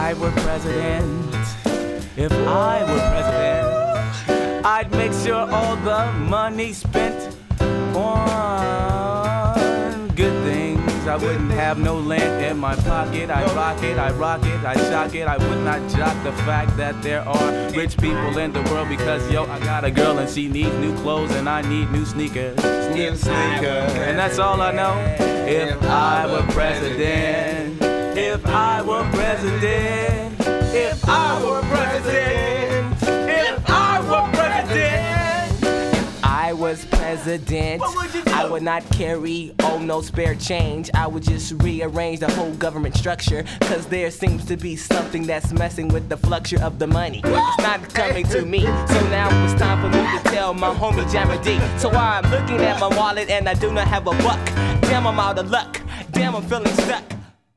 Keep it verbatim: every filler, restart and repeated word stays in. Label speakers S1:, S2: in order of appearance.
S1: I were president, if I were president, I'd make sure all the money spent on good things. I wouldn't have no lint in my pocket. I'd rock it, I'd rock it, I'd shock it. I would not jock the fact that there are rich people in the world because, yo, I got a girl and she needs new clothes and I need new sneakers.
S2: New sneakers.
S1: And that's all I know. If I were president, if I were president, if I were president, if I were president.
S3: I was president,
S1: would
S3: I would not carry, oh no spare change. I would just rearrange the whole government structure, cause there seems to be something that's messing with the flucture of the money. It's not coming to me, so now it's time for me to tell my homie Jammer D. So I'm looking at my wallet and I do not have a buck. Damn, I'm out of luck, damn, I'm feeling stuck.